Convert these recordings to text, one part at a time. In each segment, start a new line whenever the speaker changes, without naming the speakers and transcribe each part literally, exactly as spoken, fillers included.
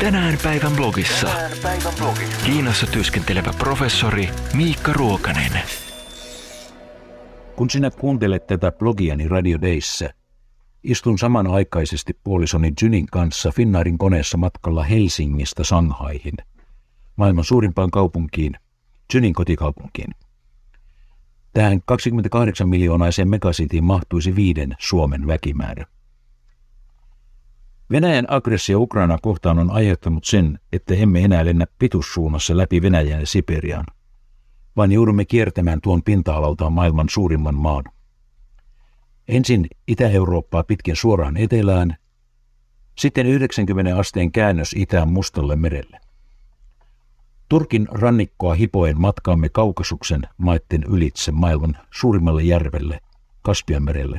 Tänään päivän blogissa.
Tänään päivän blogissa.
Kiinassa työskentelevä professori Miikka Ruokanen.
Kun sinä kuuntelet tätä blogiani Radio Dayssä, istun samanaikaisesti puolisoni Junin kanssa Finnairin koneessa matkalla Helsingistä Shanghaihin, maailman suurimpaan kaupunkiin, Junin kotikaupunkiin. Tähän kaksikymmentäkahdeksan miljoonaiseen megacityin mahtuisi viiden Suomen väkimäärä. Venäjän aggressio Ukraina kohtaan on aiheuttanut sen, että emme enää lennä pituussuunnassa läpi Venäjän ja Siperiaan, vaan joudumme kiertämään tuon pinta-alaltaan maailman suurimman maan. Ensin Itä-Eurooppaa pitkin suoraan etelään, sitten yhdeksänkymmentä asteen käännös itään Mustalle merelle. Turkin rannikkoa hipoen matkaamme Kaukasuksen maitten ylitse maailman suurimmalle järvelle, Kaspianmerelle.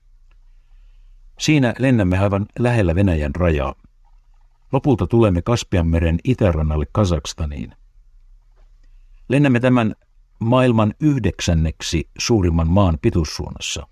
Siinä lennämme aivan lähellä Venäjän rajaa. Lopulta tulemme Kaspianmeren itärannalle Kazakstaniin. Lennämme tämän maailman yhdeksänneksi suurimman maan pituussuunnassa.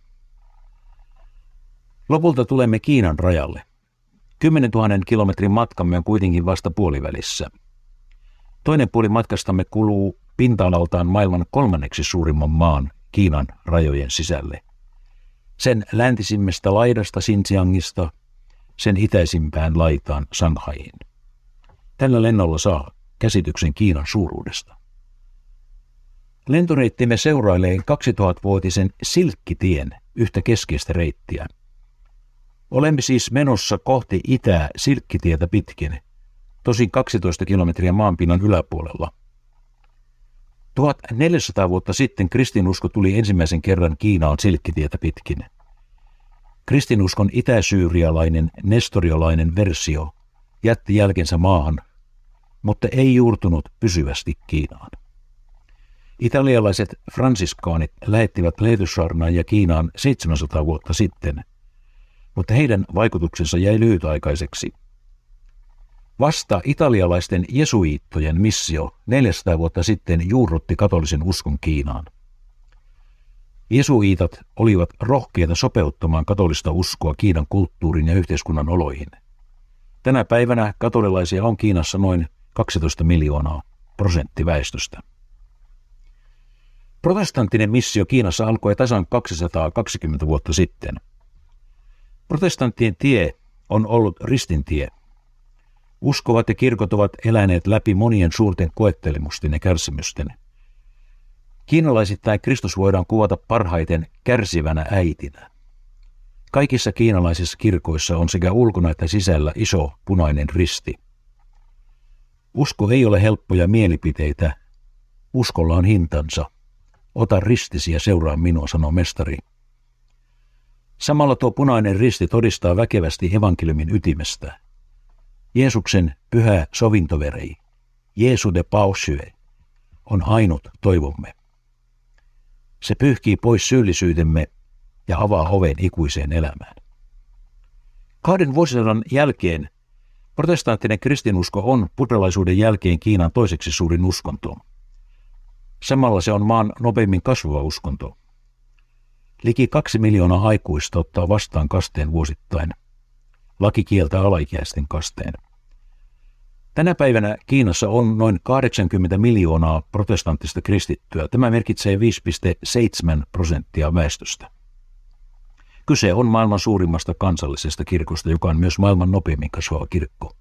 Lopulta tulemme Kiinan rajalle. kymmenentuhannen kilometrin matkamme on kuitenkin vasta puolivälissä. Toinen puoli matkastamme kuluu pinta-alaltaan maailman kolmanneksi suurimman maan Kiinan rajojen sisälle. Sen läntisimmästä laidasta Xinjiangista, sen itäisimpään laitaan Shanghaihin. Tällä lennolla saa käsityksen Kiinan suuruudesta. Lentoreittimme seurailee kaksituhattavuotisen Silkkitien yhtä keskeistä reittiä. Olemme siis menossa kohti itää Silkkitietä pitkin, tosin kaksitoista kilometriä maanpinnan yläpuolella. tuhatneljäsataa vuotta sitten kristinusko tuli ensimmäisen kerran Kiinaan Silkkitietä pitkin. Kristinuskon itäsyyrialainen nestoriolainen versio jätti jälkensä maahan, mutta ei juurtunut pysyvästi Kiinaan. Italialaiset fransiskaanit lähettivät lähetyssaarnaan ja Kiinaan seitsemänsataa vuotta sitten, mutta heidän vaikutuksensa jäi lyhytaikaiseksi. Vasta italialaisten jesuiittojen missio neljäsataa vuotta sitten juurrutti katolisen uskon Kiinaan. Jesuiitat olivat rohkeita sopeuttamaan katolista uskoa Kiinan kulttuurin ja yhteiskunnan oloihin. Tänä päivänä katolilaisia on Kiinassa noin kaksitoista miljoonaa, prosentti väestöstä. Protestanttinen missio Kiinassa alkoi tasan kaksisataakaksikymmentä vuotta sitten. Protestanttien tie on ollut ristintie. Uskovat ja kirkot ovat eläneet läpi monien suurten koettelemusten ja kärsimysten. Kiinalaisittain Kristus voidaan kuvata parhaiten kärsivänä äitinä. Kaikissa kiinalaisissa kirkoissa on sekä ulkona että sisällä iso punainen risti. Usko ei ole helppoja mielipiteitä. Uskolla on hintansa. Ota ristisi ja seuraa minua, sanoo mestari. Samalla tuo punainen risti todistaa väkevästi evankeliumin ytimestä. Jeesuksen pyhä sovintoverei, Jeesu de Paussyö, on ainut toivomme. Se pyyhkii pois syyllisyytemme ja avaa oven ikuiseen elämään. Kahden vuosisadan jälkeen protestanttinen kristinusko on buddhalaisuuden jälkeen Kiinan toiseksi suurin uskonto. Samalla se on maan nopeimmin kasvava uskonto. Liki kaksi miljoonaa aikuista ottaa vastaan kasteen vuosittain. Laki kieltää alaikäisten kasteen. Tänä päivänä Kiinassa on noin kahdeksankymmentä miljoonaa protestanttista kristittyä. Tämä merkitsee viisi pilkku seitsemän prosenttia väestöstä. Kyse on maailman suurimmasta kansallisesta kirkosta, joka on myös maailman nopeimmin kasvava kirkko.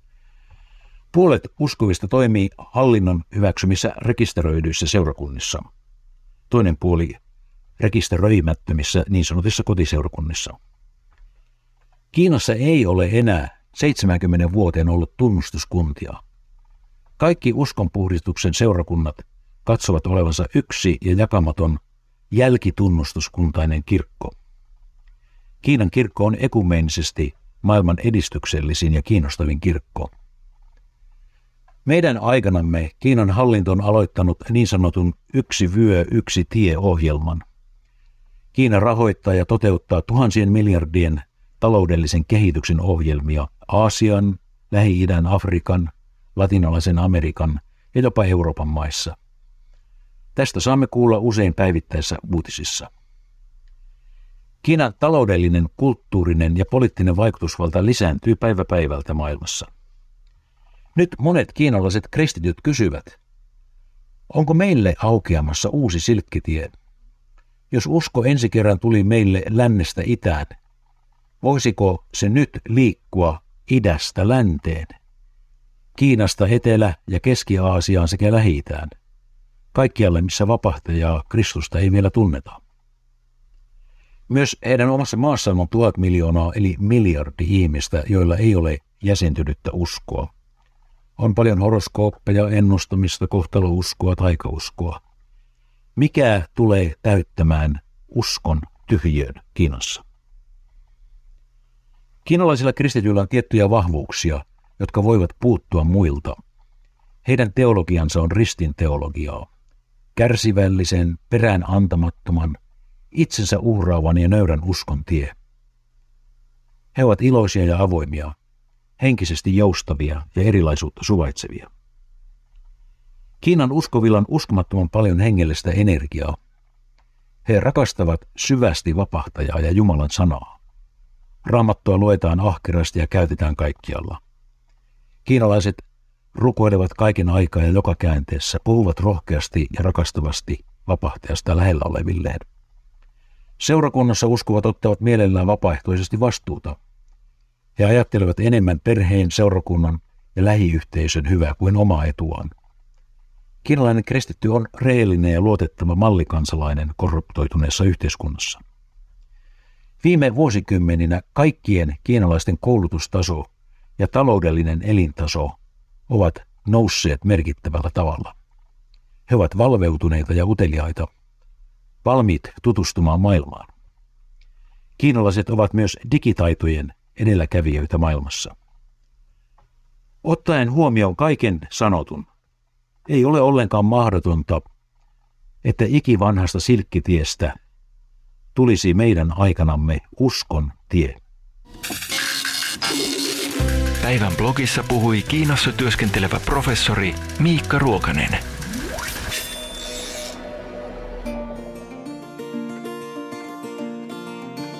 Puolet uskovista toimii hallinnon hyväksymissä rekisteröidyissä seurakunnissa. Toinen puoli rekisteröimättömissä niin sanotissa kotiseurakunnissa. Kiinassa ei ole enää seitsemänkymmentä vuoteen ollut tunnustuskuntia. Kaikki uskonpuhdistuksen seurakunnat katsovat olevansa yksi ja jakamaton jälkitunnustuskuntainen kirkko. Kiinan kirkko on ekumeenisesti maailman edistyksellisin ja kiinnostavin kirkko. Meidän aikanamme Kiinan hallinto on aloittanut niin sanotun yksi vyö, yksi tie -ohjelman. Kiina rahoittaa ja toteuttaa tuhansien miljardien taloudellisen kehityksen ohjelmia Aasian, Lähi-idän, Afrikan, Latinalaisen Amerikan ja jopa Euroopan maissa. Tästä saamme kuulla usein päivittäisissä uutisissa. Kiinan taloudellinen, kulttuurinen ja poliittinen vaikutusvalta lisääntyy päivä päivältä maailmassa. Nyt monet kiinalaiset kristityt kysyvät, onko meille aukeamassa uusi silkkitie? Jos usko ensi kerran tuli meille lännestä itään, voisiko se nyt liikkua idästä länteen, Kiinasta Etelä- ja Keski-Aasiaan sekä Lähi-itään, kaikkialle missä vapahtajaa Kristusta ei vielä tunneta? Myös heidän omassa maassaan on tuhat miljoonaa eli miljardi ihmistä, joilla ei ole jäsentynyttä uskoa. On paljon horoskooppeja, ennustamista, kohtalouskoa, taikauskoa. Mikä tulee täyttämään uskon tyhjiön Kiinassa? Kiinalaisilla kristityillä on tiettyjä vahvuuksia, jotka voivat puuttua muilta. Heidän teologiansa on ristin teologiaa. Kärsivällisen, perään antamattoman, itsensä uhraavan ja nöyrän uskon tie. He ovat iloisia ja avoimia, henkisesti joustavia ja erilaisuutta suvaitsevia. Kiinan uskovilla on uskomattoman paljon hengellistä energiaa. He rakastavat syvästi vapahtajaa ja Jumalan sanaa. Raamattua luetaan ahkerasti ja käytetään kaikkialla. Kiinalaiset rukoilevat kaiken aikaa ja joka käänteessä, puhuvat rohkeasti ja rakastavasti vapahtajasta lähellä olevilleen. Seurakunnassa uskovat ottavat mielellään vapaaehtoisesti vastuuta. He ajattelevat enemmän perheen, seurakunnan ja lähiyhteisön hyvää kuin omaa etuaan. Kiinalainen kristitty on reellinen ja luotettava mallikansalainen korruptoituneessa yhteiskunnassa. Viime vuosikymmeninä kaikkien kiinalaisten koulutustaso ja taloudellinen elintaso ovat nousseet merkittävällä tavalla. He ovat valveutuneita ja uteliaita, valmiit tutustumaan maailmaan. Kiinalaiset ovat myös digitaitojen edelläkävijöitä maailmassa. Ottaen huomioon kaiken sanotun, ei ole ollenkaan mahdotonta, että ikivanhasta silkkitiestä tulisi meidän aikanamme uskon tie.
Päivän blogissa puhui Kiinassa työskentelevä professori Miikka Ruokanen.